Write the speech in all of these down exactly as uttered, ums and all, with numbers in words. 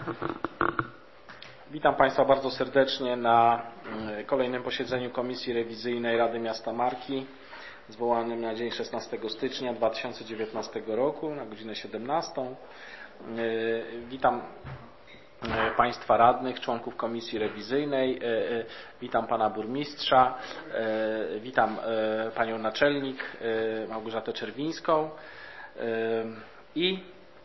Witam Państwa bardzo serdecznie na kolejnym posiedzeniu Komisji Rewizyjnej Rady Miasta Marki, zwołanym na dzień szesnastego stycznia dwa tysiące dziewiętnastego roku na godzinę siedemnastą. Witam Państwa radnych, członków Komisji Rewizyjnej, witam Pana Burmistrza, witam Panią Naczelnik Małgorzatę Czerwińską i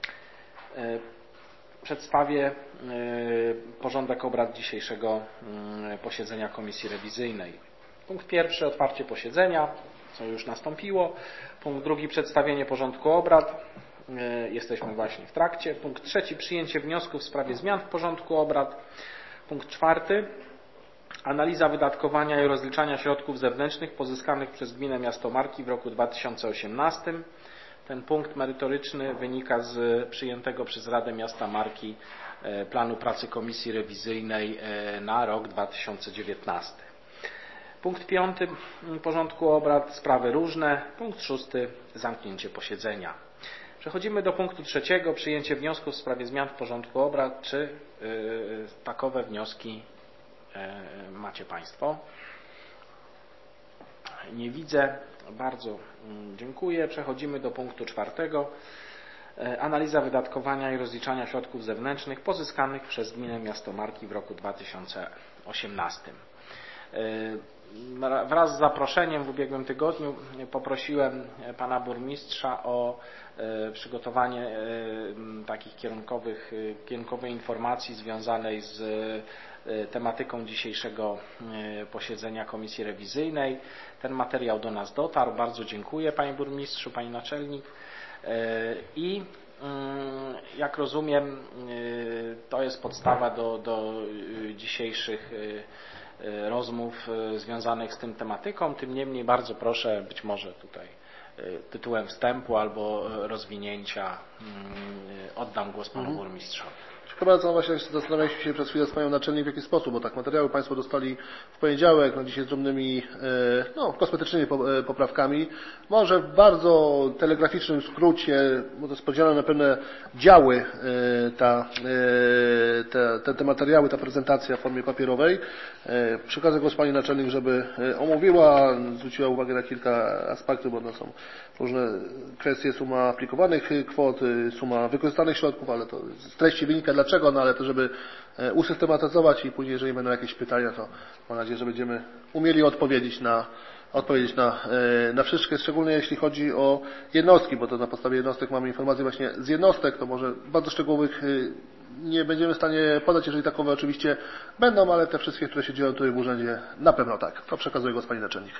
przedstawię porządek obrad dzisiejszego posiedzenia Komisji Rewizyjnej. Punkt pierwszy, otwarcie posiedzenia, co już nastąpiło. Punkt drugi, przedstawienie porządku obrad. Jesteśmy właśnie w trakcie. Punkt trzeci, przyjęcie wniosków w sprawie zmian w porządku obrad. Punkt czwarty, analiza wydatkowania i rozliczania środków zewnętrznych pozyskanych przez Gminę Miasto Marki w roku dwa tysiące osiemnastym. Ten punkt merytoryczny wynika z przyjętego przez Radę Miasta Marki planu pracy Komisji Rewizyjnej na rok dwa tysiące dziewiętnasty. Punkt piąty porządku obrad, sprawy różne. Punkt szósty, zamknięcie posiedzenia. Przechodzimy do punktu trzeciego, przyjęcie wniosków w sprawie zmian w porządku obrad. Czy yy, takowe wnioski yy, macie Państwo? Nie widzę. Bardzo dziękuję. Przechodzimy do punktu czwartego. Analiza wydatkowania i rozliczania środków zewnętrznych pozyskanych przez Gminę Miasto Marki w roku dwa tysiące osiemnastym. Wraz z zaproszeniem w ubiegłym tygodniu poprosiłem Pana Burmistrza o przygotowanie takich kierunkowych, kierunkowej informacji związanej z tematyką dzisiejszego posiedzenia Komisji Rewizyjnej. Ten materiał do nas dotarł. Bardzo dziękuję Panie Burmistrzu, Pani Naczelnik. I jak rozumiem, to jest podstawa do, do dzisiejszych rozmów związanych z tym tematyką. Tym niemniej bardzo proszę, być może tutaj tytułem wstępu albo rozwinięcia oddam głos Panu mhm. Burmistrzowi. Chyba co właśnie zastanawialiśmy się przez chwilę z Panią Naczelnik w jaki sposób, bo tak materiały Państwo dostali w poniedziałek, no dzisiaj z drobnymi, no, kosmetycznymi poprawkami. Może w bardzo telegraficznym skrócie, bo to jest podzielone na pewne działy ta, te, te, te materiały, ta prezentacja w formie papierowej. Przekażę głos Pani Naczelnik, żeby omówiła, zwróciła uwagę na kilka aspektów, bo one są różne kwestie, suma aplikowanych kwot, suma wykorzystanych środków, ale to z treści wynika dlaczego, no ale to żeby usystematyzować i później, jeżeli będą jakieś pytania, to mam nadzieję, że będziemy umieli odpowiedzieć na, odpowiedzieć na, na wszystkie, szczególnie jeśli chodzi o jednostki, bo to na podstawie jednostek mamy informacje właśnie z jednostek, to może bardzo szczegółowych nie będziemy w stanie podać, jeżeli takowe oczywiście będą, ale te wszystkie, które się dzieją tutaj w urzędzie, na pewno tak. To przekazuję głos Pani Naczelnik.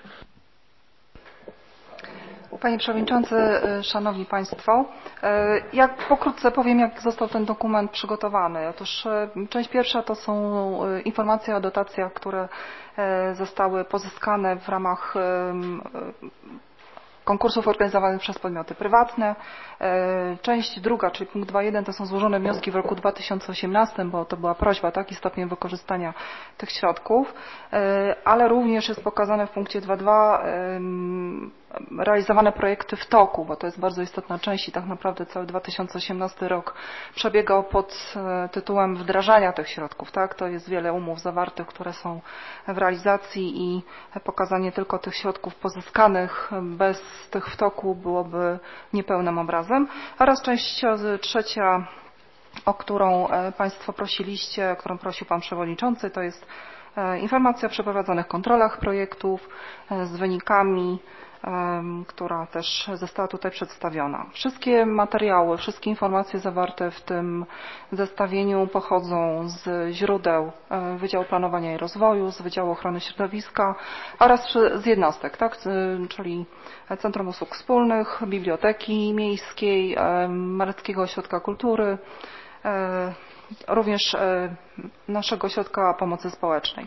Panie Przewodniczący, Szanowni Państwo, jak pokrótce powiem, jak został ten dokument przygotowany. Otóż część pierwsza to są informacje o dotacjach, które zostały pozyskane w ramach konkursów organizowanych przez podmioty prywatne. Część druga, czyli punkt dwa jeden, to są złożone wnioski w roku dwa tysiące osiemnastym, bo to była prośba, taki stopień wykorzystania tych środków, ale również jest pokazane w punkcie dwa dwa realizowane projekty w toku, bo to jest bardzo istotna część i tak naprawdę cały dwa tysiące osiemnasty rok przebiegał pod tytułem wdrażania tych środków. Tak? To jest wiele umów zawartych, które są w realizacji i pokazanie tylko tych środków pozyskanych bez tych w toku byłoby niepełnym obrazem. Oraz część trzecia, o którą Państwo prosiliście, o którą prosił Pan Przewodniczący, to jest informacja o przeprowadzonych kontrolach projektów z wynikami, która też została tutaj przedstawiona. Wszystkie materiały, wszystkie informacje zawarte w tym zestawieniu pochodzą z źródeł Wydziału Planowania i Rozwoju, z Wydziału Ochrony Środowiska oraz z jednostek, tak? Czyli Centrum Usług Wspólnych, Biblioteki Miejskiej, Mareckiego Ośrodka Kultury, również naszego Ośrodka Pomocy Społecznej.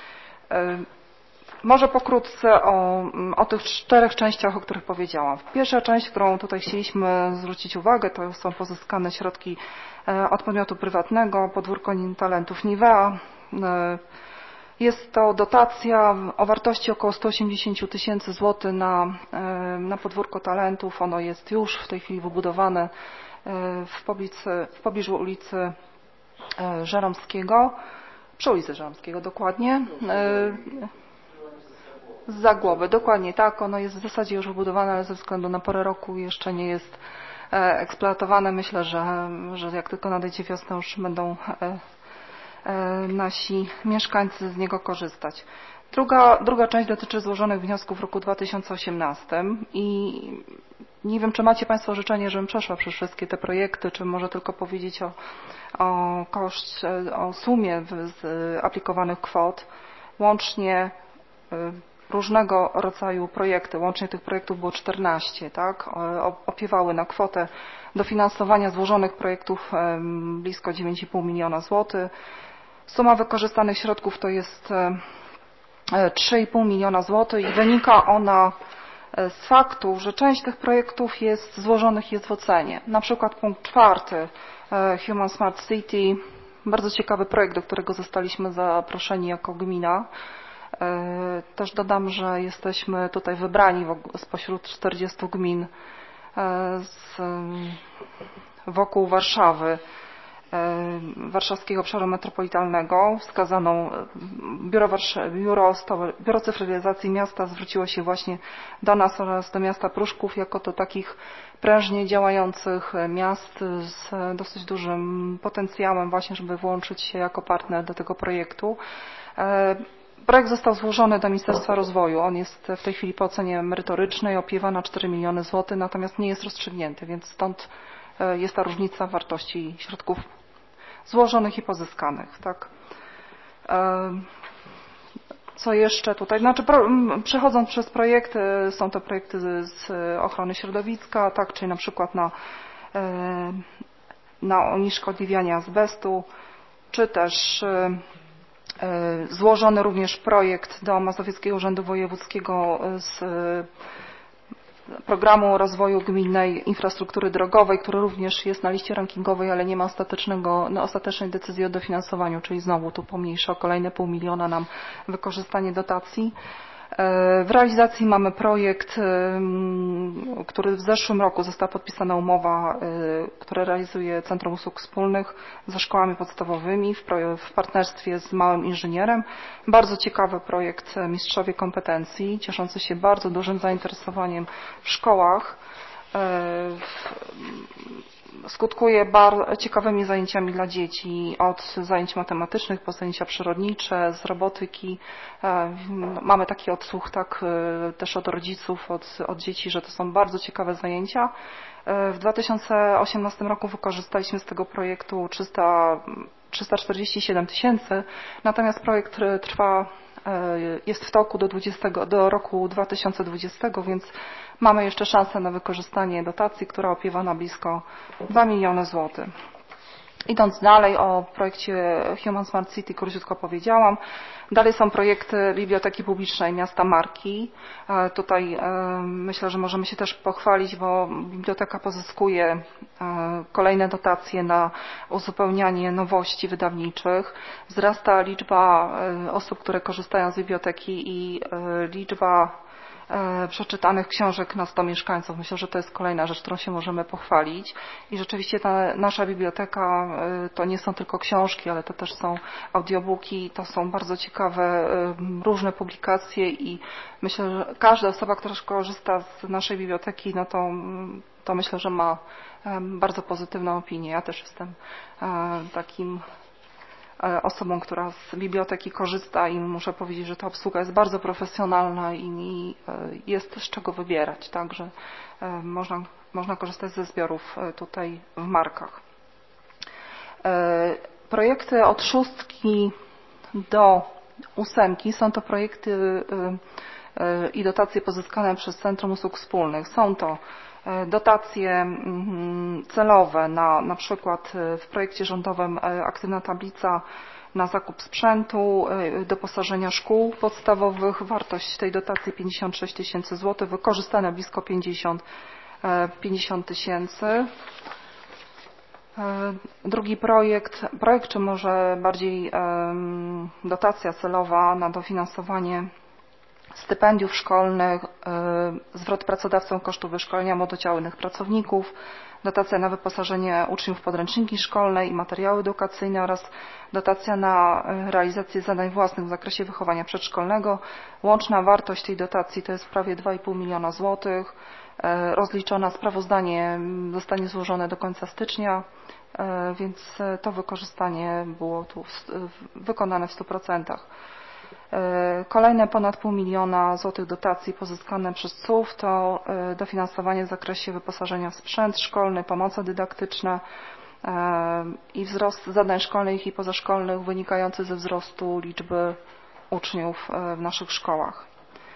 Może pokrótce o, o tych czterech częściach, o których powiedziałam. Pierwsza część, którą tutaj chcieliśmy zwrócić uwagę, to są pozyskane środki od podmiotu prywatnego, Podwórko Talentów Nivea. Jest to dotacja o wartości około sto osiemdziesiąt tysięcy złotych na, na Podwórko Talentów. Ono jest już w tej chwili wybudowane w, poblicy, w pobliżu ulicy Żeromskiego, przy ulicy Żeromskiego dokładnie, z Zagłoby, dokładnie tak, ono jest w zasadzie już wybudowane, ale ze względu na porę roku jeszcze nie jest eksploatowane. Myślę, że, że jak tylko nadejdzie wiosna, już będą nasi mieszkańcy z niego korzystać. Druga, druga część dotyczy złożonych wniosków w roku dwa tysiące osiemnastym i nie wiem, czy macie Państwo życzenie, żebym przeszła przez wszystkie te projekty, czy może tylko powiedzieć o, o, koszt, o sumie z aplikowanych kwot. Łącznie różnego rodzaju projekty, łącznie tych projektów było czternaście, tak? Opiewały na kwotę dofinansowania złożonych projektów blisko dziewięć i pół miliona złotych. Suma wykorzystanych środków to jest trzy i pół miliona złotych i wynika ona z faktu, że część tych projektów jest złożonych jest w ocenie. Na przykład punkt czwarty, Human Smart City, bardzo ciekawy projekt, do którego zostaliśmy zaproszeni jako gmina. Też dodam, że jesteśmy tutaj wybrani spośród czterdziestu gmin z, wokół Warszawy, Warszawskiego Obszaru Metropolitalnego. Wskazaną Biuro, Biuro, Biuro Cyfryzacji Miasta zwróciło się właśnie do nas oraz do miasta Pruszków jako do takich prężnie działających miast z dosyć dużym potencjałem właśnie, żeby włączyć się jako partner do tego projektu. Projekt został złożony do Ministerstwa Rozwoju. On jest w tej chwili po ocenie merytorycznej, opiewa na cztery miliony złotych, natomiast nie jest rozstrzygnięty, więc stąd jest ta różnica wartości środków złożonych i pozyskanych. Tak. Co jeszcze tutaj? Znaczy, przechodząc przez projekty, są to projekty z ochrony środowiska, tak, czyli na przykład na, na unieszkodliwianie azbestu, czy też złożony również projekt do Mazowieckiego Urzędu Wojewódzkiego z Programu Rozwoju Gminnej Infrastruktury Drogowej, który również jest na liście rankingowej, ale nie ma ostatecznego, no, ostatecznej decyzji o dofinansowaniu, czyli znowu tu pomniejsza o kolejne pół miliona nam wykorzystanie dotacji. W realizacji mamy projekt, który w zeszłym roku została podpisana umowa, która realizuje Centrum Usług Wspólnych ze szkołami podstawowymi w partnerstwie z Małym Inżynierem. Bardzo ciekawy projekt Mistrzowie Kompetencji, cieszący się bardzo dużym zainteresowaniem w szkołach. Skutkuje bardzo ciekawymi zajęciami dla dzieci, od zajęć matematycznych po zajęcia przyrodnicze, z robotyki. Mamy taki odsłuch tak, też od rodziców, od, od dzieci, że to są bardzo ciekawe zajęcia. W dwa tysiące osiemnastym roku wykorzystaliśmy z tego projektu trzysta czterdzieści siedem tysięcy, natomiast projekt trwa, jest w toku do, dwudziestego, do roku dwa tysiące dwudziestego, więc mamy jeszcze szansę na wykorzystanie dotacji, która opiewa na blisko dwa miliony złotych. Idąc dalej, o projekcie Human Smart City króciutko powiedziałam. Dalej są projekty Biblioteki Publicznej Miasta Marki. Tutaj myślę, że możemy się też pochwalić, bo biblioteka pozyskuje kolejne dotacje na uzupełnianie nowości wydawniczych. Wzrasta liczba osób, które korzystają z biblioteki i liczba przeczytanych książek na sto mieszkańców. Myślę, że to jest kolejna rzecz, którą się możemy pochwalić. I rzeczywiście ta nasza biblioteka to nie są tylko książki, ale to też są audiobooki, to są bardzo ciekawe różne publikacje i myślę, że każda osoba, która korzysta z naszej biblioteki, no to, to myślę, że ma bardzo pozytywną opinię. Ja też jestem takim osobą, która z biblioteki korzysta i muszę powiedzieć, że ta obsługa jest bardzo profesjonalna i jest z czego wybierać, także można, można korzystać ze zbiorów tutaj w Markach. Projekty od szóstki do ósemki są to projekty i dotacje pozyskane przez Centrum Usług Wspólnych. Są to dotacje celowe na, na przykład w projekcie rządowym aktywna tablica na zakup sprzętu, doposażenia szkół podstawowych. Wartość tej dotacji pięćdziesiąt sześć tysięcy złotych, wykorzystane blisko pięćdziesiąt tysięcy. Drugi projekt, projekt czy może bardziej dotacja celowa na dofinansowanie stypendiów szkolnych, zwrot pracodawcom kosztów wyszkolenia młodociałych pracowników, dotacja na wyposażenie uczniów w podręczniki szkolne i materiały edukacyjne oraz dotacja na realizację zadań własnych w zakresie wychowania przedszkolnego. Łączna wartość tej dotacji to jest prawie dwa i pół miliona złotych. Rozliczona, sprawozdanie zostanie złożone do końca stycznia, więc to wykorzystanie było tu wykonane w stu procentach. Kolejne ponad pół miliona złotych dotacji pozyskane przez C U W to dofinansowanie w zakresie wyposażenia w sprzęt szkolny, pomoce dydaktyczne i wzrost zadań szkolnych i pozaszkolnych wynikający ze wzrostu liczby uczniów w naszych szkołach.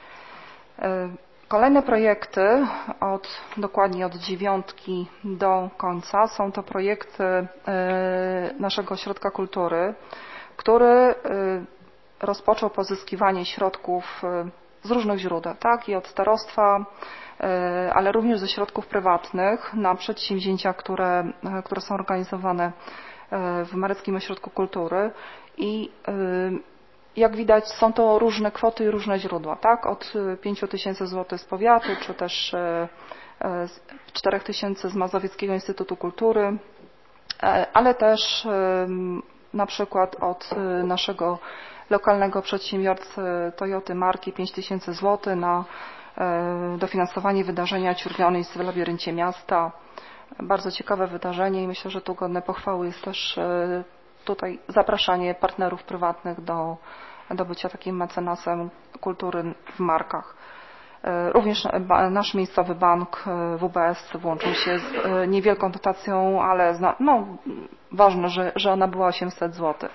Kolejne projekty, od, dokładnie od dziewiątki do końca, są to projekty naszego Ośrodka Kultury, który rozpoczął pozyskiwanie środków z różnych źródeł, tak, i od starostwa, ale również ze środków prywatnych na przedsięwzięcia, które, które są organizowane w Mareckim Ośrodku Kultury i jak widać są to różne kwoty i różne źródła, tak, od pięciu tysięcy złotych z powiatu, czy też czterech tysięcy z Mazowieckiego Instytutu Kultury, ale też na przykład od naszego lokalnego przedsiębiorcy Toyoty marki pięć tysięcy złotych na dofinansowanie wydarzenia Ciurlionej w labiryncie miasta. Bardzo ciekawe wydarzenie i myślę, że tu godne pochwały jest też tutaj zapraszanie partnerów prywatnych do, do bycia takim mecenasem kultury w markach. Również nasz miejscowy bank W B S włączył się z niewielką dotacją, ale no, ważne, że, że ona była osiemset złotych.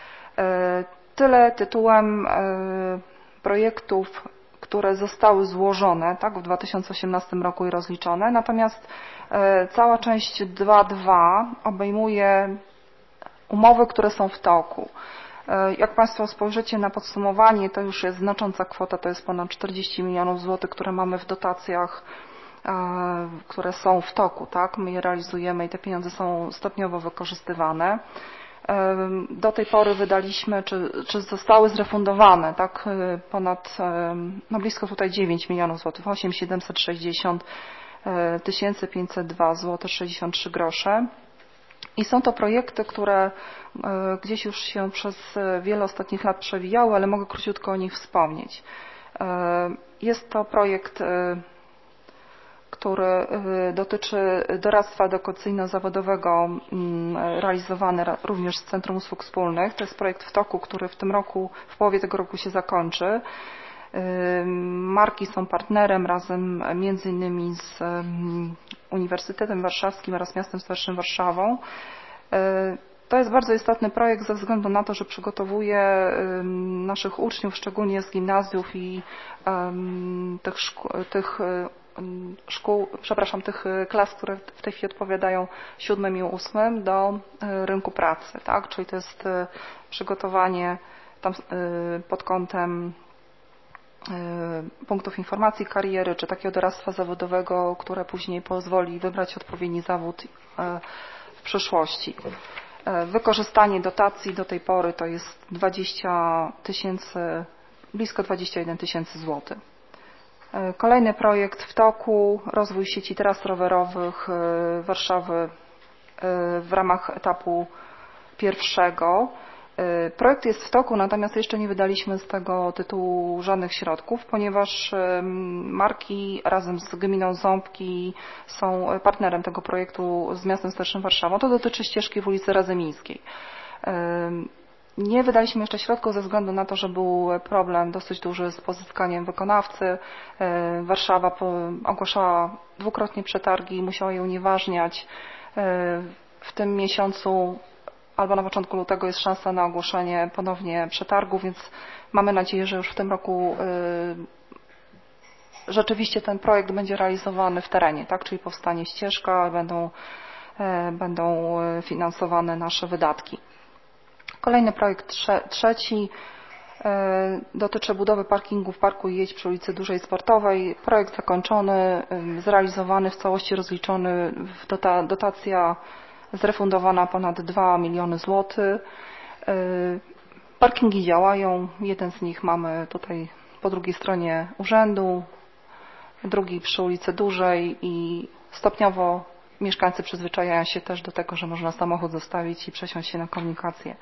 Tyle tytułem projektów, które zostały złożone, tak, w dwa tysiące osiemnastym roku i rozliczone. Natomiast cała część dwa dwa obejmuje umowy, które są w toku. Jak Państwo spojrzycie na podsumowanie, to już jest znacząca kwota, to jest ponad czterdzieści milionów złotych, które mamy w dotacjach, które są w toku, tak? My je realizujemy i te pieniądze są stopniowo wykorzystywane. Do tej pory wydaliśmy, czy, czy zostały zrefundowane, tak? Ponad, no blisko tutaj dziewięć milionów złotych, osiem miliony siedemset sześćdziesiąt tysięcy pięćset dwa złote sześćdziesiąt trzy grosze. I są to projekty, które gdzieś już się przez wiele ostatnich lat przewijały, ale mogę króciutko o nich wspomnieć. Jest to projekt, który dotyczy doradztwa edukacyjno-zawodowego realizowany również z Centrum Usług Wspólnych. To jest projekt w toku, który w tym roku, w połowie tego roku się zakończy. Marki są partnerem razem między innymi z Uniwersytetem Warszawskim oraz Miastem Stołecznym Warszawą. To jest bardzo istotny projekt ze względu na to, że przygotowuje naszych uczniów, szczególnie z gimnazjów i tych, szkół, tych szkół, przepraszam, tych klas, które w tej chwili odpowiadają siódmym i ósmym do rynku pracy, tak? Czyli to jest przygotowanie tam pod kątem punktów informacji kariery, czy takiego doradztwa zawodowego, które później pozwoli wybrać odpowiedni zawód w przyszłości. Wykorzystanie dotacji do tej pory to jest dwadzieścia tysięcy, blisko dwadzieścia jeden tysięcy złotych. Kolejny projekt w toku, rozwój sieci tras rowerowych Warszawy w ramach etapu pierwszego. Projekt jest w toku, natomiast jeszcze nie wydaliśmy z tego tytułu żadnych środków, ponieważ marki razem z gminą Ząbki są partnerem tego projektu z Miastem Stołecznym Warszawą. To dotyczy ścieżki w ulicy Radzymińskiej. Nie wydaliśmy jeszcze środków ze względu na to, że był problem dosyć duży z pozyskaniem wykonawcy. Warszawa ogłaszała dwukrotnie przetargi i musiała je unieważniać. W tym miesiącu albo na początku lutego jest szansa na ogłoszenie ponownie przetargu, więc mamy nadzieję, że już w tym roku rzeczywiście ten projekt będzie realizowany w terenie, tak? Czyli powstanie ścieżka, będą, będą finansowane nasze wydatki. Kolejny projekt trze trzeci dotyczy budowy parkingu w Parku Jedź przy ulicy Dużej Sportowej. Projekt zakończony, zrealizowany, w całości rozliczony, dota dotacja zrefundowana ponad dwa miliony złotych. Parkingi działają, jeden z nich mamy tutaj po drugiej stronie urzędu, drugi przy ulicy Dużej i stopniowo mieszkańcy przyzwyczajają się też do tego, że można samochód zostawić i przesiąść się na komunikację.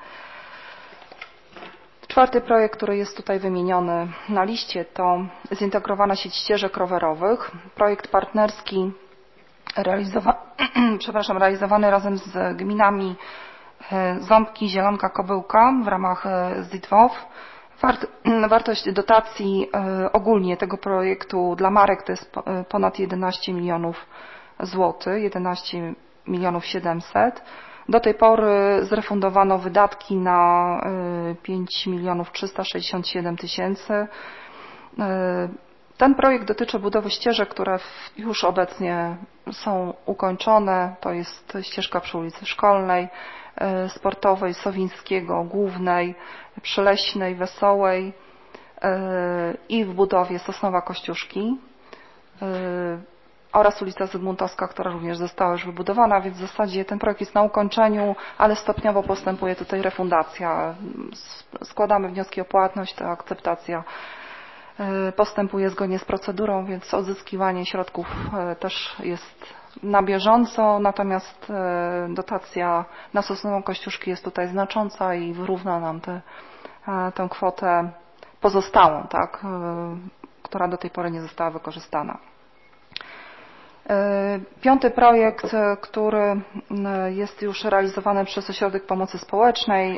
Czwarty projekt, który jest tutaj wymieniony na liście, to zintegrowana sieć ścieżek rowerowych. Projekt partnerski realizowa przepraszam, realizowany razem z gminami Ząbki, Zielonka, Kobyłka w ramach Z I T W O W. Wart wartość dotacji ogólnie tego projektu dla marek to jest ponad jedenaście milionów złotych, jedenaście milionów siedemset. Do tej pory zrefundowano wydatki na pięć milionów trzysta sześćdziesiąt siedem tysięcy. Ten projekt dotyczy budowy ścieżek, które już obecnie są ukończone. To jest ścieżka przy ulicy Szkolnej, Sportowej, Sowińskiego, Głównej, Przyleśnej, Wesołej i w budowie Sosnowa Kościuszki oraz ulica Zygmuntowska, która również została już wybudowana, więc w zasadzie ten projekt jest na ukończeniu, ale stopniowo postępuje tutaj refundacja. Składamy wnioski o płatność, ta akceptacja postępuje zgodnie z procedurą, więc odzyskiwanie środków też jest na bieżąco, natomiast dotacja na Sosnową Kościuszki jest tutaj znacząca i wyrówna nam tę, tę kwotę pozostałą, tak, która do tej pory nie została wykorzystana. Piąty projekt, który jest już realizowany przez Ośrodek Pomocy Społecznej,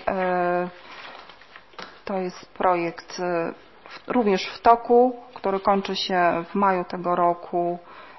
to jest projekt również w toku, który kończy się w maju tego roku.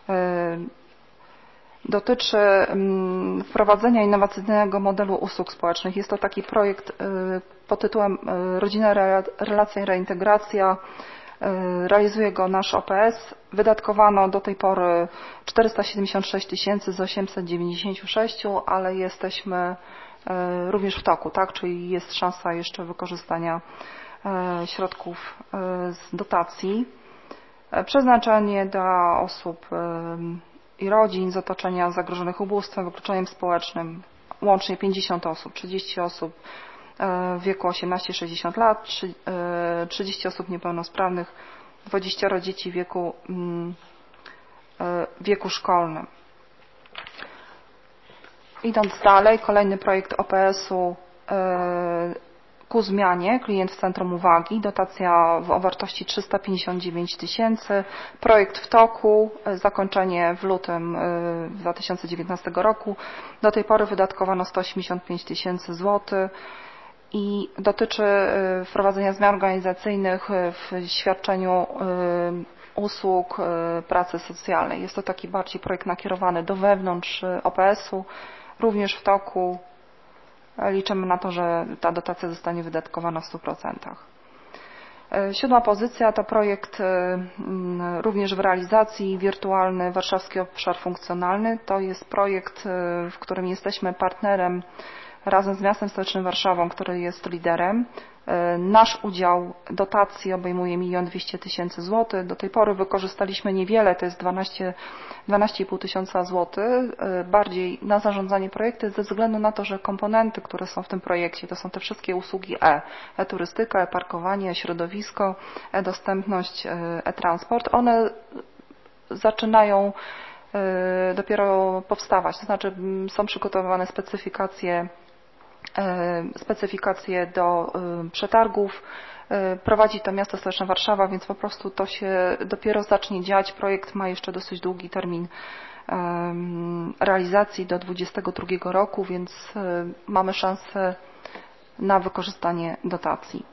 Dotyczy wprowadzenia innowacyjnego modelu usług społecznych. Jest to taki projekt pod tytułem Rodzina, Relacja i Reintegracja. Realizuje go nasz O P S. Wydatkowano do tej pory czterysta siedemdziesiąt sześć tysięcy z osiemset dziewięćdziesiąt sześć, ale jesteśmy również w toku, tak? Czyli jest szansa jeszcze wykorzystania środków z dotacji. Przeznaczenie dla osób i rodzin z otoczenia zagrożonych ubóstwem, wykluczeniem społecznym, łącznie pięćdziesiąt osób, trzydzieści osób w wieku osiemnaście do sześćdziesięciu lat, trzydzieści osób niepełnosprawnych, dwadzieścia dzieci w wieku, w wieku szkolnym. Idąc dalej, kolejny projekt O P S-u ku zmianie, klient w centrum uwagi, dotacja o wartości trzysta pięćdziesiąt dziewięć tysięcy, projekt w toku, zakończenie w lutym dwa tysiące dziewiętnastego roku. Do tej pory wydatkowano sto osiemdziesiąt pięć tysięcy złotych i dotyczy wprowadzenia zmian organizacyjnych w świadczeniu usług pracy socjalnej. Jest to taki bardziej projekt nakierowany do wewnątrz O P S-u, również w toku. Liczymy na to, że ta dotacja zostanie wydatkowana w stu procentach. Siódma pozycja to projekt również w realizacji, wirtualny Warszawski Obszar Funkcjonalny. To jest projekt, w którym jesteśmy partnerem razem z Miastem Stołecznym Warszawą, który jest liderem. Nasz udział dotacji obejmuje milion dwieście tysięcy złotych. Do tej pory wykorzystaliśmy niewiele, to jest dwanaście i pół tysiąca złotych, bardziej na zarządzanie projekty ze względu na to, że komponenty, które są w tym projekcie, to są te wszystkie usługi E, e-turystyka, e-parkowanie, e-środowisko, e-dostępność, e-transport. One zaczynają dopiero powstawać, to znaczy są przygotowywane specyfikacje specyfikacje do przetargów. Prowadzi to Miasto Stołeczne Warszawa, więc po prostu to się dopiero zacznie dziać. Projekt ma jeszcze dosyć długi termin realizacji do dwudziestego drugiego roku, więc mamy szansę na wykorzystanie dotacji.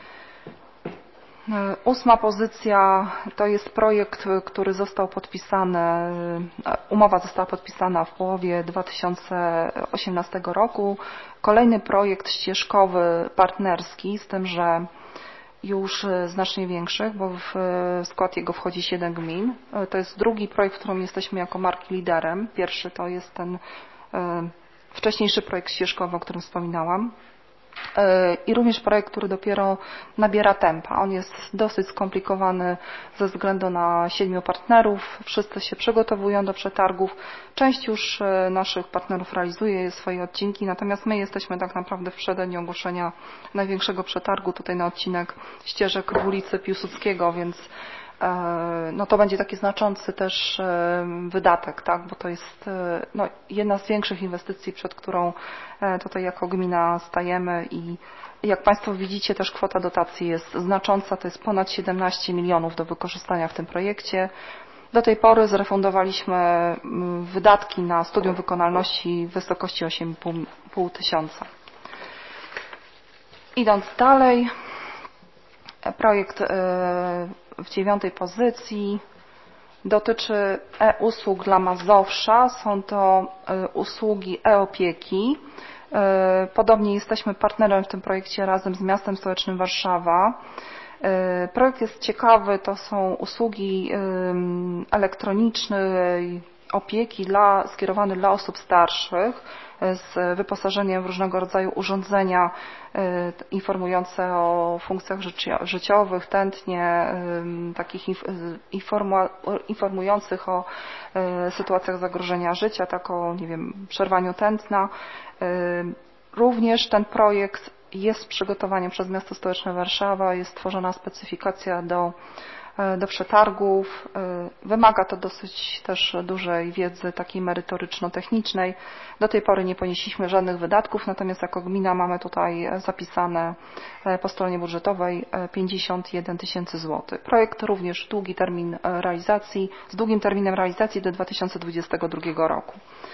Ósma pozycja to jest projekt, który został podpisany, umowa została podpisana w połowie dwa tysiące osiemnastego roku. Kolejny projekt ścieżkowy, partnerski, z tym, że już znacznie większych, bo w skład jego wchodzi siedem gmin. To jest drugi projekt, w którym jesteśmy jako marki liderem. Pierwszy to jest ten wcześniejszy projekt ścieżkowy, o którym wspominałam. I również projekt, który dopiero nabiera tempa. On jest dosyć skomplikowany ze względu na siedmiu partnerów. Wszyscy się przygotowują do przetargów. Część już naszych partnerów realizuje swoje odcinki, natomiast my jesteśmy tak naprawdę w przededniu ogłoszenia największego przetargu tutaj na odcinek ścieżek w ulicy Piłsudskiego, więc no to będzie taki znaczący też wydatek, tak? Bo to jest no, jedna z większych inwestycji, przed którą tutaj jako gmina stajemy i jak Państwo widzicie, też kwota dotacji jest znacząca, to jest ponad siedemnaście milionów do wykorzystania w tym projekcie. Do tej pory zrefundowaliśmy wydatki na studium wykonalności w wysokości osiem i pół tysiąca. Idąc dalej, projekt w dziewiątej pozycji dotyczy e-usług dla Mazowsza. Są to usługi e-opieki. Podobnie jesteśmy partnerem w tym projekcie razem z Miastem Stołecznym Warszawa. Projekt jest ciekawy, to są usługi elektronicznej opieki dla, skierowane dla osób starszych z wyposażeniem w różnego rodzaju urządzenia informujące o funkcjach życiowych, tętnie, takich informujących o sytuacjach zagrożenia życia, tak o, nie wiem, przerwaniu tętna. Również ten projekt jest przygotowaniem przez Miasto Stołeczne Warszawa, jest tworzona specyfikacja do, do przetargów. Wymaga to dosyć też dużej wiedzy takiej merytoryczno-technicznej. Do tej pory nie ponieśliśmy żadnych wydatków, natomiast jako gmina mamy tutaj zapisane po stronie budżetowej pięćdziesiąt jeden tysięcy złotych. Projekt również długi termin realizacji, z długim terminem realizacji do dwa tysiące dwudziestego drugiego roku.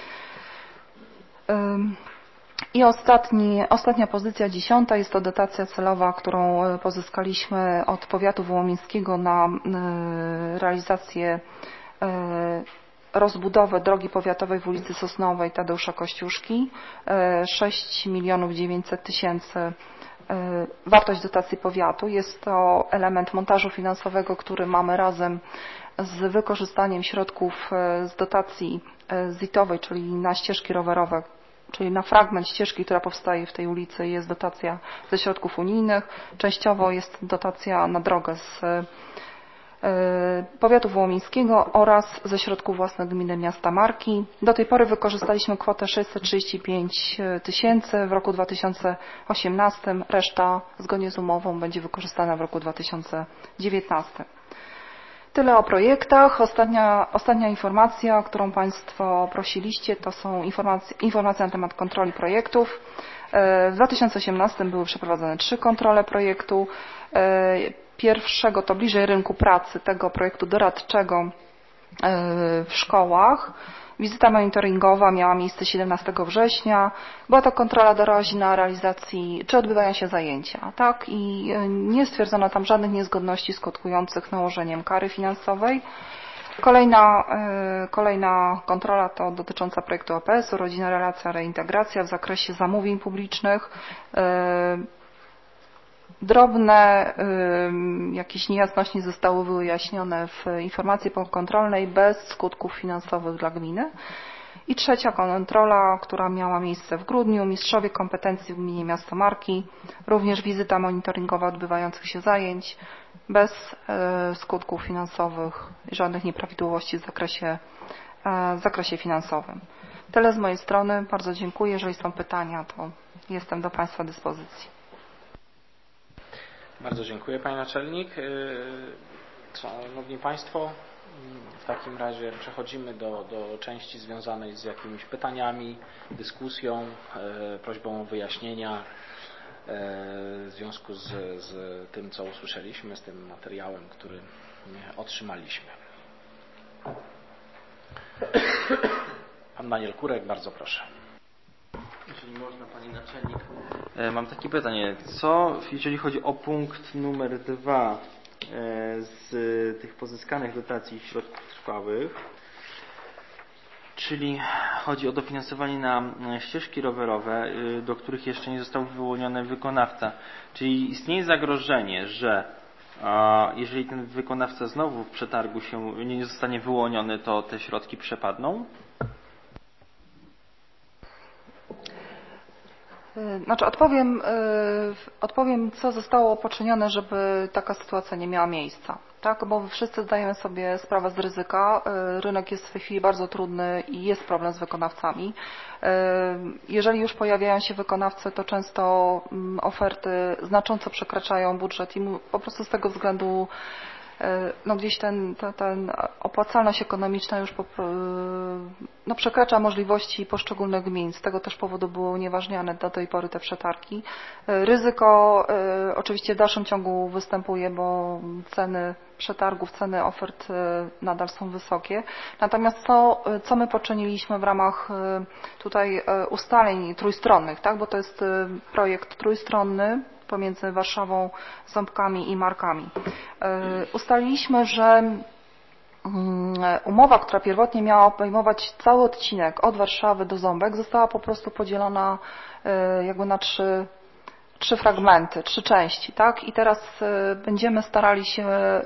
I ostatni, ostatnia pozycja, dziesiąta, jest to dotacja celowa, którą pozyskaliśmy od powiatu wołomińskiego na realizację rozbudowę drogi powiatowej w ulicy Sosnowej Tadeusza Kościuszki. sześć milionów dziewięćset tysięcy wartość dotacji powiatu. Jest to element montażu finansowego, który mamy razem z wykorzystaniem środków z dotacji Z I T-owej, czyli na ścieżki rowerowe, czyli na fragment ścieżki, która powstaje w tej ulicy, jest dotacja ze środków unijnych. Częściowo jest dotacja na drogę z powiatu wołomińskiego oraz ze środków własnych gminy miasta Marki. Do tej pory wykorzystaliśmy kwotę sześćset trzydzieści pięć tysięcy w roku dwa tysiące osiemnastym. Reszta zgodnie z umową będzie wykorzystana w roku dwa tysiące dziewiętnastym. Tyle o projektach. Ostatnia, ostatnia informacja, o którą Państwo prosiliście, to są informacje, informacje na temat kontroli projektów. W dwa tysiące osiemnastym były przeprowadzone trzy kontrole projektu. Pierwszego to bliżej rynku pracy, tego projektu doradczego w szkołach. Wizyta monitoringowa miała miejsce siedemnastego września. Była to kontrola doraźna realizacji, czy odbywają się zajęcia, tak? I nie stwierdzono tam żadnych niezgodności skutkujących nałożeniem kary finansowej. Kolejna, kolejna kontrola to dotycząca projektu O P S-u, Rodzina, Relacja, Reintegracja w zakresie zamówień publicznych. Drobne jakieś niejasności zostały wyjaśnione w informacji pokontrolnej bez skutków finansowych dla gminy. I trzecia kontrola, która miała miejsce w grudniu, mistrzowie kompetencji w gminie Miasto Marki, również wizyta monitoringowa odbywających się zajęć bez skutków finansowych i żadnych nieprawidłowości w zakresie, w zakresie finansowym. Tyle z mojej strony. Bardzo dziękuję. Jeżeli są pytania, to jestem do Państwa dyspozycji. Bardzo dziękuję Pani Naczelnik. Szanowni Państwo, w takim razie przechodzimy do, do części związanej z jakimiś pytaniami, dyskusją, prośbą o wyjaśnienia w związku z, z tym, co usłyszeliśmy, z tym materiałem, który otrzymaliśmy. Pan Daniel Kurek, bardzo proszę. Jeżeli można, Pani Naczelnik. Mam takie pytanie. Co, jeżeli chodzi o punkt numer dwa z tych pozyskanych dotacji środków trwałych, czyli chodzi o dofinansowanie na ścieżki rowerowe, do których jeszcze nie został wyłoniony wykonawca. Czyli istnieje zagrożenie, że jeżeli ten wykonawca znowu w przetargu się nie zostanie wyłoniony, to te środki przepadną? Znaczy odpowiem, odpowiem, co zostało poczynione, żeby taka sytuacja nie miała miejsca. Tak? Bo wszyscy zdajemy sobie sprawę z ryzyka. Rynek jest w tej chwili bardzo trudny i jest problem z wykonawcami. Jeżeli już pojawiają się wykonawcy, to często oferty znacząco przekraczają budżet i po prostu z tego względu no gdzieś ten, ta, ten opłacalność ekonomiczna już po, no przekracza możliwości poszczególnych gmin. Z tego też powodu były unieważniane do tej pory te przetargi. Ryzyko oczywiście w dalszym ciągu występuje, bo ceny przetargów, ceny ofert nadal są wysokie. Natomiast co, co my poczyniliśmy w ramach tutaj ustaleń trójstronnych, tak? Bo to jest projekt trójstronny pomiędzy Warszawą, Ząbkami i Markami. Ustaliliśmy, że umowa, która pierwotnie miała obejmować cały odcinek od Warszawy do Ząbek, została po prostu podzielona jakby na trzy trzy fragmenty, trzy części, tak? I teraz będziemy starali się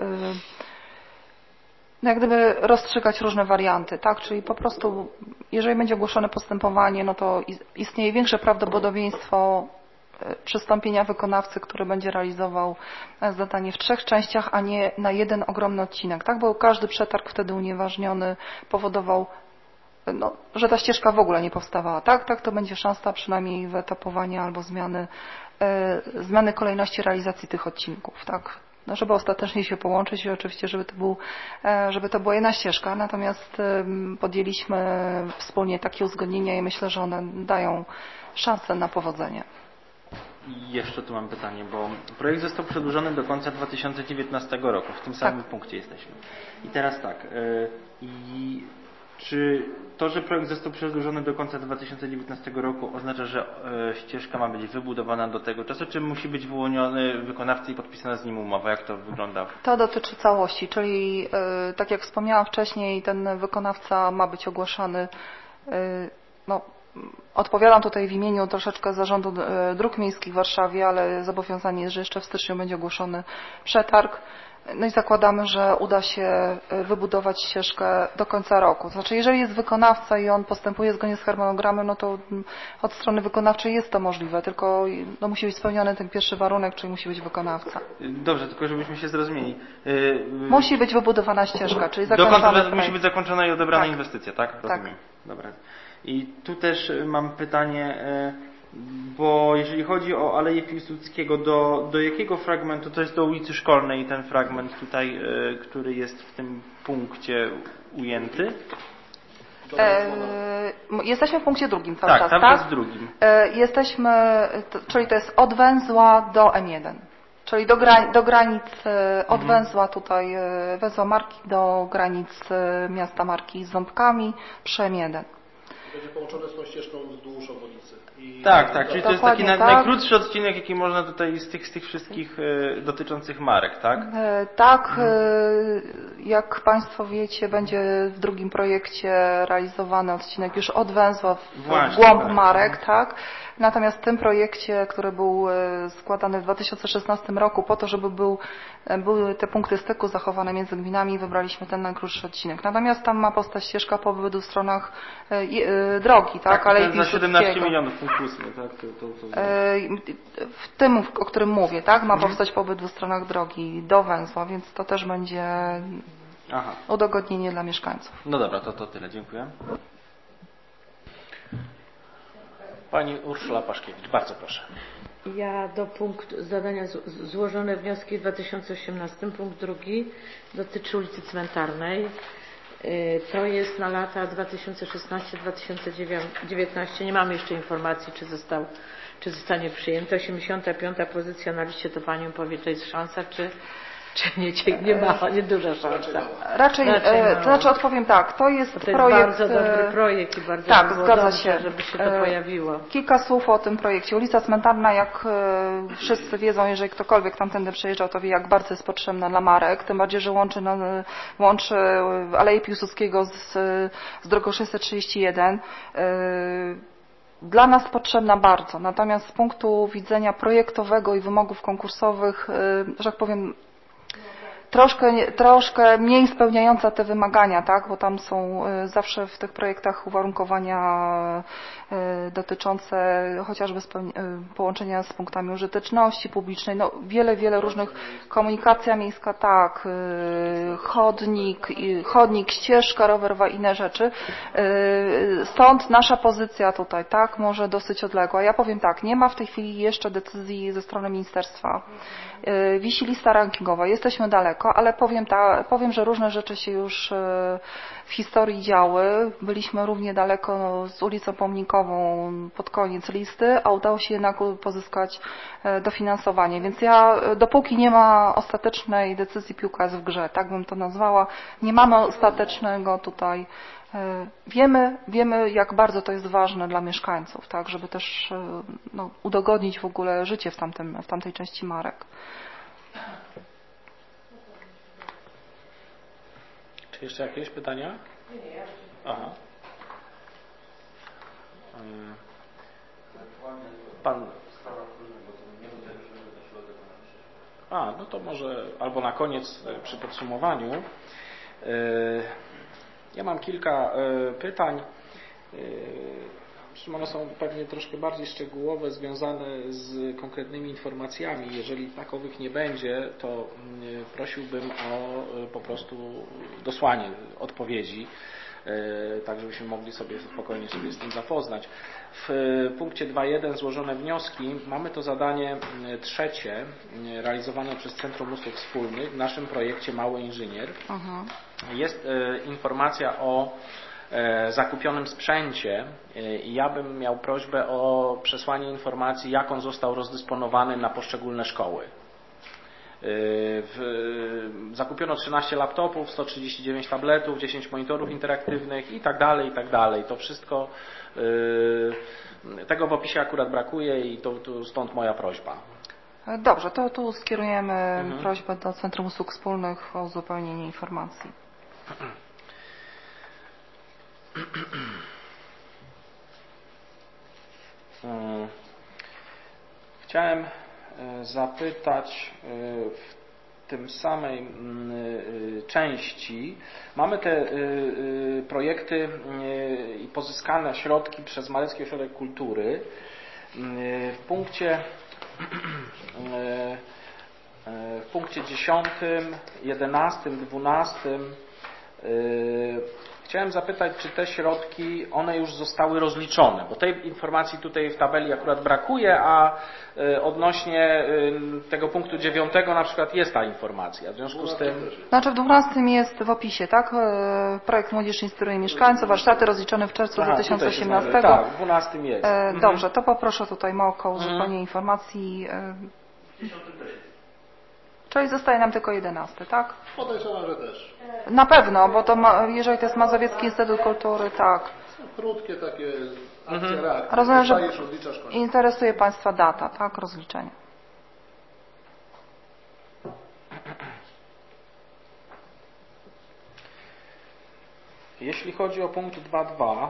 no jak gdyby rozstrzygać różne warianty, tak? Czyli po prostu, jeżeli będzie ogłoszone postępowanie, no to istnieje większe prawdopodobieństwo przystąpienia wykonawcy, który będzie realizował zadanie w trzech częściach, a nie na jeden ogromny odcinek, tak? Bo każdy przetarg wtedy unieważniony powodował, no, że ta ścieżka w ogóle nie powstawała, tak? Tak, to będzie szansa przynajmniej wyetapowania albo zmiany, e, zmiany kolejności realizacji tych odcinków, tak? No, żeby ostatecznie się połączyć i oczywiście, żeby to, był, e, żeby to była jedna ścieżka, natomiast e, podjęliśmy wspólnie takie uzgodnienia i myślę, że one dają szansę na powodzenie. I jeszcze tu mam pytanie, bo projekt został przedłużony do końca dwa tysiące dziewiętnastego roku, w tym samym tak. punkcie jesteśmy. I teraz tak, yy, i czy to, że projekt został przedłużony do końca dwa tysiące dziewiętnastego roku oznacza, że yy, ścieżka ma być wybudowana do tego czasu, czy musi być wyłoniony wykonawca i podpisana z nim umowa? Jak to wygląda? To dotyczy całości, czyli yy, tak jak wspomniałam wcześniej, ten wykonawca ma być ogłaszany, yy, no, odpowiadam tutaj w imieniu troszeczkę Zarządu Dróg Miejskich w Warszawie, ale zobowiązanie jest, że jeszcze w styczniu będzie ogłoszony przetarg. No i zakładamy, że uda się wybudować ścieżkę do końca roku. Znaczy, jeżeli jest wykonawca i on postępuje zgodnie z harmonogramem, no to od strony wykonawczej jest to możliwe, tylko no, musi być spełniony ten pierwszy warunek, czyli musi być wykonawca. Dobrze, tylko żebyśmy się zrozumieli. Musi być wybudowana ścieżka, czyli zakończony do końca projekt. musi być zakończona i odebrana tak. inwestycja, tak? Rozumiem. Tak. Dobra. I tu też mam pytanie, bo jeżeli chodzi o Aleję Piłsudskiego, do, do jakiego fragmentu, to jest do ulicy Szkolnej ten fragment tutaj, który jest w tym punkcie ujęty? E, jesteśmy w punkcie drugim cały tak, czas, tam tak? jest drugim. E, jesteśmy, to, czyli to jest od węzła do M jeden. Czyli do, gra, do granic, od mhm. węzła tutaj, węzła Marki do granic miasta Marki z Ząbkami przy M jeden. Będzie połączone z tą ścieżką wzdłuż obwodnicy. I tak, tak, czyli to jest taki tak. najkrótszy odcinek, jaki można tutaj z tych, z tych wszystkich e, dotyczących marek, tak? E, tak, mhm. e, jak Państwo wiecie, będzie w drugim projekcie realizowany odcinek już od węzła w, w głąb tak. marek, tak? Natomiast w tym projekcie, który był składany w dwa tysiące szesnastym roku po to, żeby był, były te punkty styku zachowane między gminami, wybraliśmy ten najkrótszy odcinek. Natomiast tam ma powstać ścieżka po obydwu stronach e, drogi, tak? Tak, ale za siedemnaście milionów punkt ósmy, tak? To, to, to... E, w tym, o którym mówię, tak? Ma mhm. powstać po obydwu stronach drogi do węzła, więc to też będzie Aha. udogodnienie dla mieszkańców. No dobra, to, to tyle. Dziękuję. Pani Urszula Paszkiewicz, bardzo proszę. Ja do punktu zadania z, złożone wnioski w dwa tysiące osiemnastym, punkt drugi dotyczy ulicy Cmentarnej. To jest na lata dwa tysiące szesnasty do dwa tysiące dziewiętnastego. Nie mamy jeszcze informacji, czy został, czy zostanie przyjęty. osiemdziesiąta piąta pozycja na liście, to Pani powie, to jest szansa, czy, czy nie, nie ma, nie duża szansa. Raczej, Raczej e, to znaczy odpowiem tak, to jest, to jest projekt... bardzo dobry projekt i bardzo tak, by było zgadza dobrze, się. żeby się to pojawiło. Kilka słów o tym projekcie. Ulica Cmentarna, jak wszyscy wiedzą, jeżeli ktokolwiek tamtędy przejeżdżał, to wie, jak bardzo jest potrzebna dla marek, tym bardziej, że łączy, no, łączy Aleję Piłsudskiego z, z drogą sześćset trzydzieści jeden. Dla nas potrzebna bardzo, natomiast z punktu widzenia projektowego i wymogów konkursowych, że tak powiem, Troszkę, troszkę mniej spełniająca te wymagania, tak? Bo tam są zawsze w tych projektach uwarunkowania dotyczące chociażby połączenia z punktami użyteczności publicznej, no wiele, wiele różnych, komunikacja miejska, tak, chodnik, chodnik, ścieżka rowerowa, inne rzeczy. Stąd nasza pozycja tutaj, tak, może dosyć odległa. Ja powiem tak, nie ma w tej chwili jeszcze decyzji ze strony ministerstwa. Wisi lista rankingowa, jesteśmy daleko. daleko, ale powiem, ta, powiem, że różne rzeczy się już w historii działy. Byliśmy równie daleko z ulicą Pomnikową pod koniec listy, a udało się jednak pozyskać dofinansowanie. Więc ja, dopóki nie ma ostatecznej decyzji, piłka jest w grze, tak bym to nazwała, nie mamy ostatecznego tutaj. Wiemy, wiemy, jak bardzo to jest ważne dla mieszkańców, tak, żeby też no, udogodnić w ogóle życie w, tamtym, w tamtej części Marek. Czy jeszcze jakieś pytania? Aha. Pan... A, no to może albo na koniec przy podsumowaniu. Ja mam kilka pytań. One są pewnie troszkę bardziej szczegółowe, związane z konkretnymi informacjami. Jeżeli takowych nie będzie, to prosiłbym o po prostu dosłanie odpowiedzi, tak żebyśmy mogli sobie spokojnie sobie z tym zapoznać. W punkcie dwa jeden złożone wnioski mamy to zadanie trzecie realizowane przez Centrum Usług Wspólnych w naszym projekcie Mały Inżynier. Aha. Jest informacja o zakupionym sprzęcie i ja bym miał prośbę o przesłanie informacji, jak on został rozdysponowany na poszczególne szkoły. W, zakupiono trzynaście laptopów, sto trzydzieści dziewięć tabletów, dziesięć monitorów interaktywnych i tak dalej, i tak dalej. To wszystko, tego w opisie akurat brakuje i to, to stąd moja prośba. Dobrze, to tu skierujemy mhm. prośbę do Centrum Usług Wspólnych o uzupełnienie informacji. Chciałem zapytać w tym samej części. Mamy te projekty i pozyskane środki przez Marecki Ośrodek Kultury. W punkcie w punkcie dziesiątym, jedenastym, dwunastym chciałem zapytać, czy te środki, one już zostały rozliczone, bo tej informacji tutaj w tabeli akurat brakuje, a odnośnie tego punktu dziewiątego na przykład jest ta informacja. W związku z tym... Znaczy w dwunastym jest w opisie, tak? Projekt Młodzież inspiruje mieszkańców, warsztaty rozliczone w czerwcu Aha, dwa tysiące osiemnastego. Tak, w dwunastym jest. Dobrze, to poproszę tutaj Małko o uzupełnienie mhm. informacji. Czyli zostaje nam tylko jedenasty, tak? Podejrzewam, że też. Na pewno, bo to ma, jeżeli to jest Mazowiecki Instytut Kultury, tak. Są krótkie takie akcje, mhm. reakcje. Rozumiem, że odliczasz, interesuje Państwa data, tak? Rozliczenia. Jeśli chodzi o punkt dwa dwa,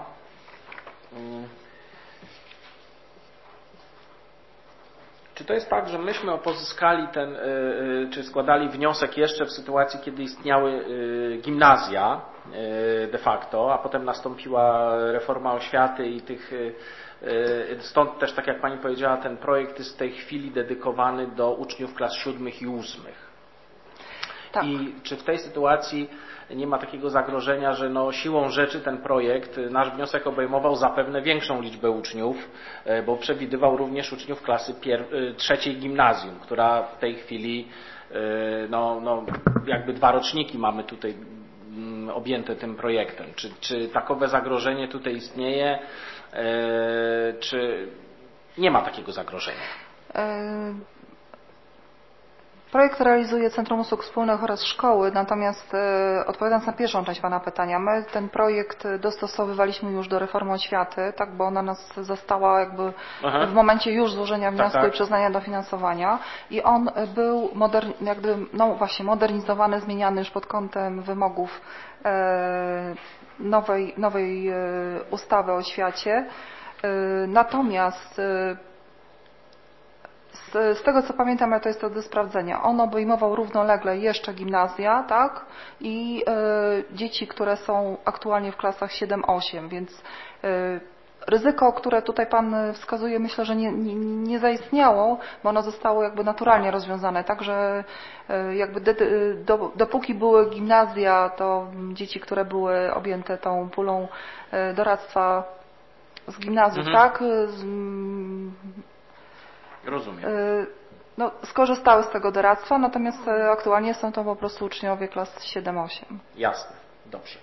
czy to jest tak, że myśmy pozyskali ten, czy składali wniosek jeszcze w sytuacji, kiedy istniały gimnazja de facto, a potem nastąpiła reforma oświaty i tych, stąd też, tak jak Pani powiedziała, ten projekt jest w tej chwili dedykowany do uczniów klas siódmych i ósmych. Tak. I czy w tej sytuacji nie ma takiego zagrożenia, że no siłą rzeczy ten projekt, nasz wniosek obejmował zapewne większą liczbę uczniów, bo przewidywał również uczniów klasy pier- trzeciej gimnazjum, która w tej chwili, no, no jakby dwa roczniki mamy tutaj objęte tym projektem. Czy, czy takowe zagrożenie tutaj istnieje, czy nie ma takiego zagrożenia? Projekt realizuje Centrum Usług Wspólnych oraz szkoły, natomiast e, odpowiadając na pierwszą część Pana pytania, my ten projekt dostosowywaliśmy już do reformy oświaty, tak, bo ona nas zastała jakby Aha. w momencie już złożenia wniosku tak, tak. i przyznania dofinansowania i on był modern, jakby, no właśnie modernizowany, zmieniany już pod kątem wymogów e, nowej, nowej e, ustawy o oświacie. E, natomiast e, Z, z tego co pamiętam, ale to jest to do sprawdzenia, on obejmował równolegle jeszcze gimnazja, tak? I y, dzieci, które są aktualnie w klasach siedem osiem, więc y, ryzyko, które tutaj Pan wskazuje, myślę, że nie, nie, nie zaistniało, bo ono zostało jakby naturalnie rozwiązane, także y, jakby de, do, dopóki były gimnazja, to dzieci, które były objęte tą pulą y, doradztwa z gimnazjów, mhm. tak? Z, Rozumiem. no, skorzystały z tego doradztwa, natomiast aktualnie są to po prostu uczniowie klas siedem osiem. Jasne, dobrze.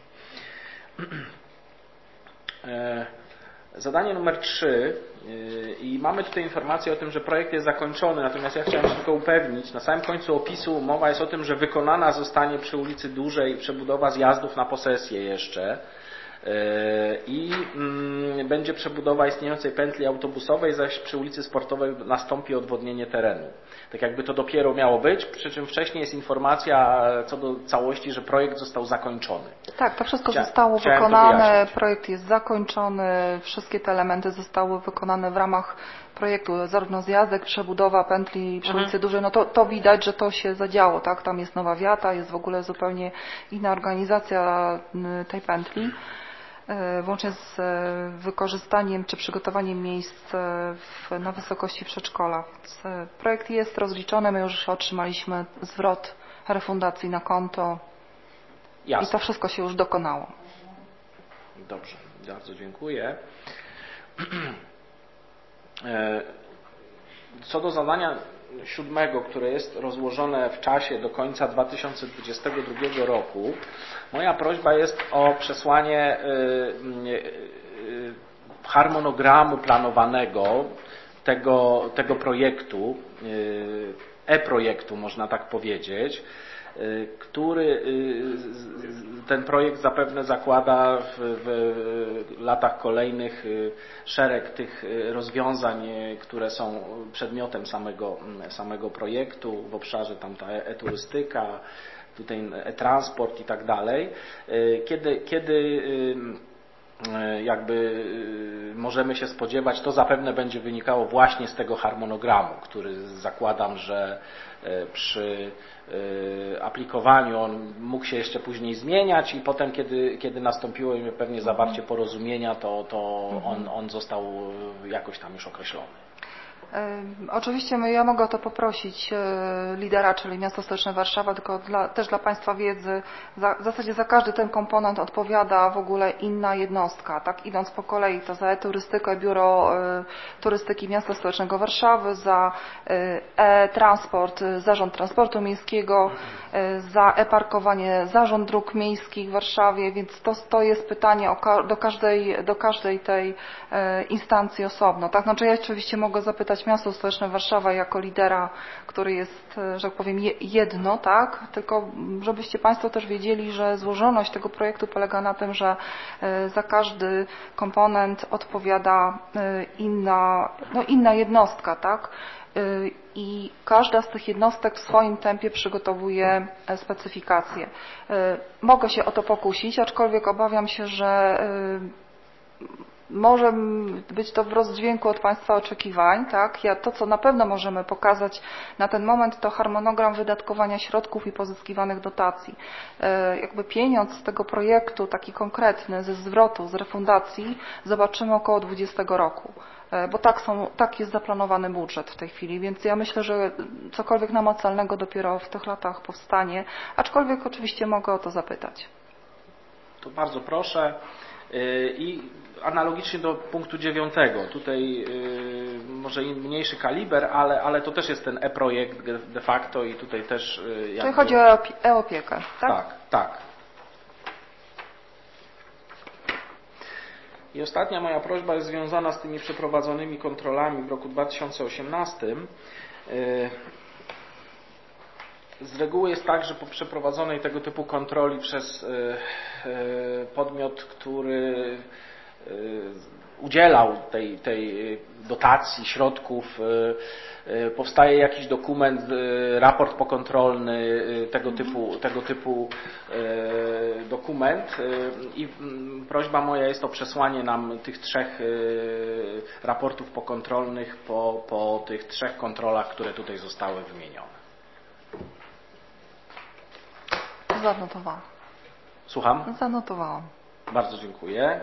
Zadanie numer trzy i mamy tutaj informację o tym, że projekt jest zakończony, natomiast ja chciałem się tylko upewnić, na samym końcu opisu mowa jest o tym, że wykonana zostanie przy ulicy Dużej przebudowa zjazdów na posesję jeszcze i będzie przebudowa istniejącej pętli autobusowej, zaś przy ulicy Sportowej nastąpi odwodnienie terenu. Tak jakby to dopiero miało być, przy czym wcześniej jest informacja co do całości, że projekt został zakończony. Tak, to wszystko Chcia, zostało wykonane, wykonane, projekt jest zakończony, wszystkie te elementy zostały wykonane w ramach projektu, zarówno zjazdek, przebudowa pętli przy ulicy Dużej, no to, to widać, że to się zadziało, tak? Tam jest nowa wiata, jest w ogóle zupełnie inna organizacja tej pętli, włącznie z wykorzystaniem czy przygotowaniem miejsc w, na wysokości przedszkola. Więc projekt jest rozliczony, my już otrzymaliśmy zwrot refundacji na konto. Jasne. I to wszystko się już dokonało. Dobrze, bardzo dziękuję. Co do zadania siódmego, które jest rozłożone w czasie do końca dwa tysiące dwudziestego drugiego roku, moja prośba jest o przesłanie harmonogramu planowanego tego, tego projektu, e-projektu można tak powiedzieć, który ten projekt zapewne zakłada w, w latach kolejnych szereg tych rozwiązań, które są przedmiotem samego, samego projektu w obszarze tam ta e-turystyka, tutaj e-transport i tak dalej. Kiedy, kiedy jakby możemy się spodziewać, to zapewne będzie wynikało właśnie z tego harmonogramu, który zakładam, że przy aplikowaniu on mógł się jeszcze później zmieniać i potem, kiedy, kiedy nastąpiło pewnie zawarcie porozumienia, to, to on, on został jakoś tam już określony. Oczywiście my, ja mogę o to poprosić lidera, czyli Miasto Stołeczne Warszawa, tylko dla, też dla Państwa wiedzy, za, w zasadzie za każdy ten komponent odpowiada w ogóle inna jednostka, tak, idąc po kolei, to za e-turystykę Biuro y, Turystyki Miasta Stołecznego Warszawy, za e-transport Zarząd Transportu Miejskiego, y, za e-parkowanie Zarząd Dróg Miejskich w Warszawie, więc to, to jest pytanie o, do, każdej, do każdej tej y, instancji osobno, tak, znaczy ja oczywiście mogę zapytać Miasto Stołeczne Warszawa jako lidera, który jest, że tak powiem, jedno, tak? Tylko żebyście Państwo też wiedzieli, że złożoność tego projektu polega na tym, że za każdy komponent odpowiada inna, no inna jednostka, tak? I każda z tych jednostek w swoim tempie przygotowuje specyfikacje. Mogę się o to pokusić, aczkolwiek obawiam się, że może być to w rozdźwięku od Państwa oczekiwań, tak? Ja, to, co na pewno możemy pokazać na ten moment, to harmonogram wydatkowania środków i pozyskiwanych dotacji. E, jakby pieniądz z tego projektu, taki konkretny, ze zwrotu, z refundacji, zobaczymy około dwudziestego roku. E, bo tak, są, tak jest zaplanowany budżet w tej chwili, więc ja myślę, że cokolwiek namacalnego dopiero w tych latach powstanie, aczkolwiek oczywiście mogę o to zapytać. To bardzo proszę. I analogicznie do punktu dziewiątego, tutaj yy, może mniejszy kaliber, ale, ale to też jest ten e-projekt de facto i tutaj też... Yy, jakby... Czyli chodzi o e-opiekę, tak? Tak, tak. I ostatnia moja prośba jest związana z tymi przeprowadzonymi kontrolami w roku dwa tysiące osiemnastym. Yy, Z reguły jest tak, że po przeprowadzonej tego typu kontroli przez podmiot, który udzielał tej, tej dotacji, środków, powstaje jakiś dokument, raport pokontrolny, tego typu, tego typu dokument i prośba moja jest o przesłanie nam tych trzech raportów pokontrolnych po, po tych trzech kontrolach, które tutaj zostały wymienione. Zanotowałam. Słucham? Zanotowałam. Bardzo dziękuję.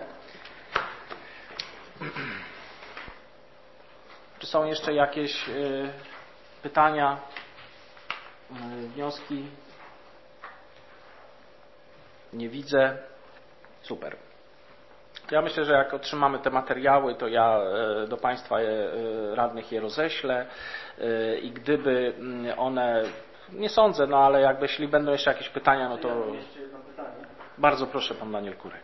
Czy są jeszcze jakieś y, pytania, y, wnioski? Nie widzę. Super. Ja myślę, że jak otrzymamy te materiały, to ja do Państwa radnych je roześlę i gdyby one, nie sądzę, no ale jakby jeśli będą jeszcze jakieś pytania, no to bardzo proszę, pan Daniel Kurek.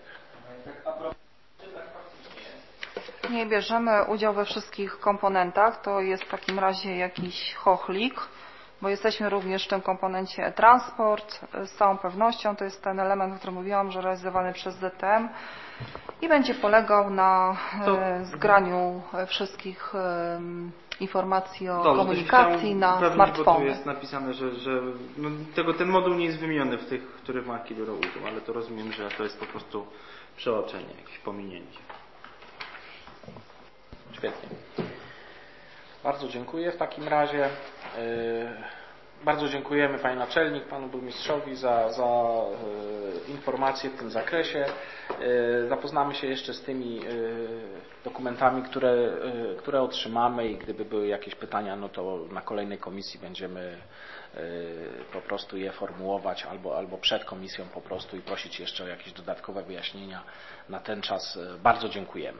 Nie bierzemy udziału we wszystkich komponentach, to jest w takim razie jakiś chochlik, bo jesteśmy również w tym komponencie transport. Z całą pewnością to jest ten element, o którym mówiłam, że realizowany przez Z T M i będzie polegał na e, zgraniu wszystkich e, informacji o Dobrze, komunikacji na pewnie, smartfony. bo tu jest napisane, że, że no, tego, ten moduł nie jest wymieniony w tych, których marki biorą udział, ale to rozumiem, że to jest po prostu przeoczenie, jakieś pominięcie. Świetnie. Bardzo dziękuję w takim razie. Bardzo dziękujemy Panie Naczelnik, Panu Burmistrzowi za, za informacje w tym zakresie. Zapoznamy się jeszcze z tymi dokumentami, które, które otrzymamy i gdyby były jakieś pytania, no to na kolejnej komisji będziemy po prostu je formułować albo, albo przed komisją po prostu i prosić jeszcze o jakieś dodatkowe wyjaśnienia. Na ten czas bardzo dziękujemy.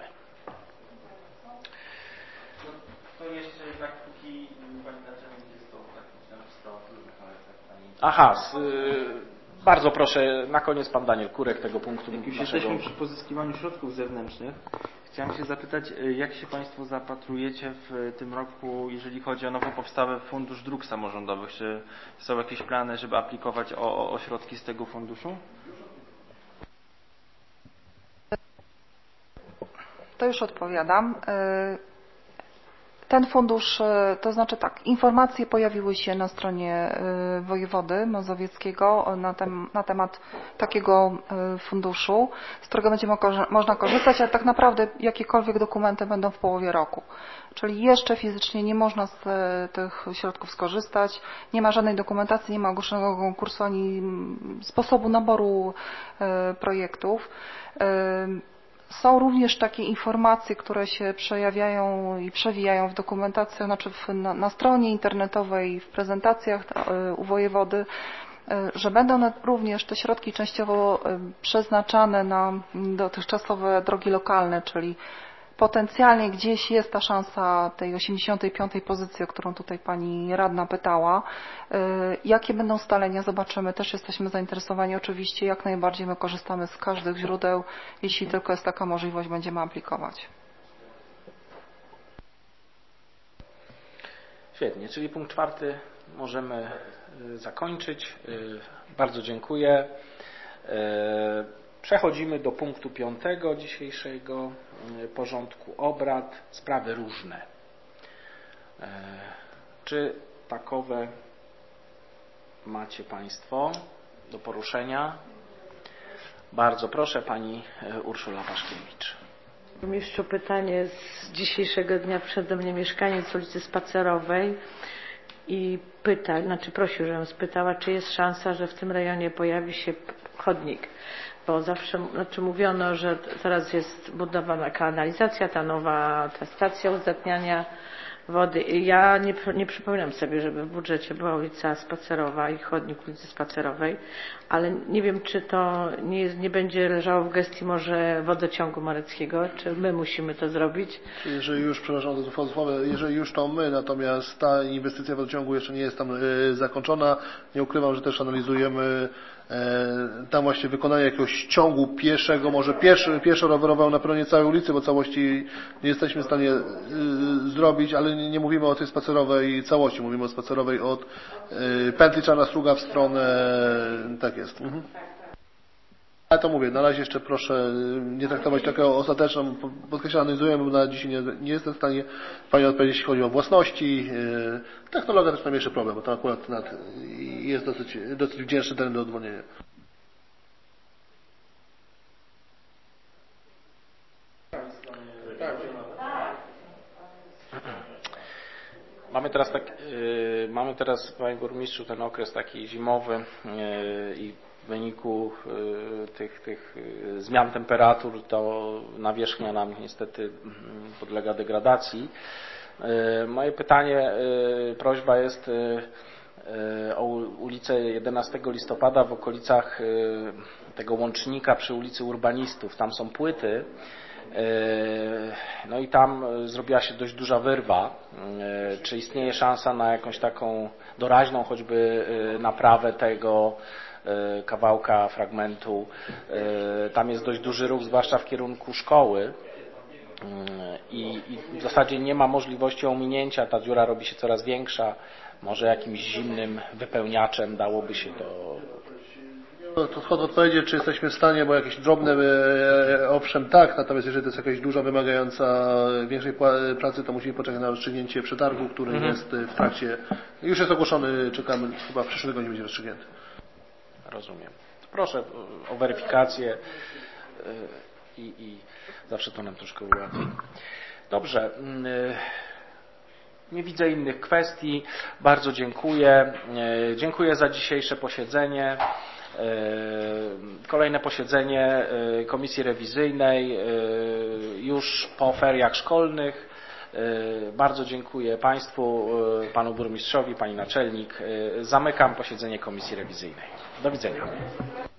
To jeszcze jednak póki Pani Naczelnik jest to, tak myślałem, że to ale tak Pani... Aha, z, y, bardzo proszę, na koniec Pan Daniel Kurek tego punktu. Jak już naszego... jesteśmy przy pozyskiwaniu środków zewnętrznych, chciałem się zapytać, jak się Państwo zapatrujecie w tym roku, jeżeli chodzi o nowo powstały Fundusz Dróg Samorządowych? Czy są jakieś plany, żeby aplikować o, o środki z tego funduszu? To już odpowiadam. Ten fundusz, to znaczy tak, informacje pojawiły się na stronie wojewody mazowieckiego na, tem, na temat takiego funduszu, z którego będzie można korzystać, ale tak naprawdę jakiekolwiek dokumenty będą w połowie roku. Czyli jeszcze fizycznie nie można z tych środków skorzystać, nie ma żadnej dokumentacji, nie ma ogłoszonego konkursu ani sposobu naboru projektów. Są również takie informacje, które się przejawiają i przewijają w dokumentacji, znaczy w, na, na stronie internetowej, w prezentacjach u wojewody, że będą również te środki częściowo przeznaczane na dotychczasowe drogi lokalne, czyli potencjalnie gdzieś jest ta szansa tej osiemdziesiątej piątej pozycji, o którą tutaj Pani Radna pytała. Jakie będą ustalenia? Zobaczymy. Też jesteśmy zainteresowani. Oczywiście jak najbardziej my korzystamy z każdych źródeł. Jeśli tylko jest taka możliwość, będziemy aplikować. Świetnie, czyli punkt czwarty możemy zakończyć. Bardzo dziękuję. Przechodzimy do punktu piątego dzisiejszego porządku obrad. Sprawy różne. Czy takowe macie Państwo do poruszenia? Bardzo proszę, Pani Urszula Paszkiewicz. Burmistrzu, pytanie z dzisiejszego dnia przede mnie mieszkaniec ulicy Spacerowej i pyta, znaczy prosił, żebym spytała, czy jest szansa, że w tym rejonie pojawi się chodnik. Bo zawsze, znaczy mówiono, że teraz jest budowana kanalizacja, ta nowa, ta stacja uzdatniania wody. Ja nie, nie przypominam sobie, żeby w budżecie była ulica Spacerowa i chodnik ulicy Spacerowej, ale nie wiem, czy to nie, jest, nie będzie leżało w gestii może wodociągu mareckiego, czy my musimy to zrobić. Jeżeli już, przepraszam za słowo, jeżeli już to my, natomiast ta inwestycja wodociągu jeszcze nie jest tam y, zakończona. Nie ukrywam, że też analizujemy tam właśnie wykonanie jakiegoś ciągu pieszego, może pieszy, pieszo-rowerowego na peronie całej ulicy, bo całości nie jesteśmy w stanie y, zrobić, ale nie, nie mówimy o tej spacerowej całości, mówimy o spacerowej od y, pętli Czarna-Struga w stronę, tak jest. Mhm. Ale to mówię, na razie jeszcze proszę nie traktować takiego ostatecznego, podkreślam, analizujemy, bo na dzisiaj nie, nie jestem w stanie Pani odpowiedzieć, jeśli chodzi o własności. Technologia też najmniejszy problem, bo to akurat nad, jest dosyć, dosyć wdzięczny teren do odwolnienia. Mamy teraz, tak, yy, mamy teraz, Panie Burmistrzu, ten okres taki zimowy yy, i w wyniku y, tych, tych y, zmian temperatur to nawierzchnia nam niestety y, podlega degradacji. Y, moje pytanie, y, prośba jest, y, o ulicę jedenastego listopada w okolicach tego łącznika przy ulicy Urbanistów. Tam są płyty. No i tam zrobiła się dość duża wyrwa. Czy istnieje szansa na jakąś taką doraźną choćby naprawę tego kawałka, fragmentu? Tam jest dość duży ruch, zwłaszcza w kierunku szkoły. I, i w zasadzie nie ma możliwości ominięcia. Ta dziura robi się coraz większa. Może jakimś zimnym wypełniaczem dałoby się to... No, to wchodzę odpowiedzieć, czy jesteśmy w stanie, bo jakieś drobne, e, owszem tak, natomiast jeżeli to jest jakaś duża, wymagająca większej pracy, to musimy poczekać na rozstrzygnięcie przetargu, który mhm. jest w trakcie, już jest ogłoszony, czekamy, chyba w przyszłym tygodniu będzie rozstrzygnięty. Rozumiem. Proszę o weryfikację i, i zawsze to nam troszkę ułatwi. Dobrze. Nie widzę innych kwestii. Bardzo dziękuję. Dziękuję za dzisiejsze posiedzenie. Kolejne posiedzenie Komisji Rewizyjnej już po feriach szkolnych. Bardzo dziękuję Państwu, Panu Burmistrzowi, Pani Naczelnik. Zamykam posiedzenie Komisji Rewizyjnej. Do widzenia.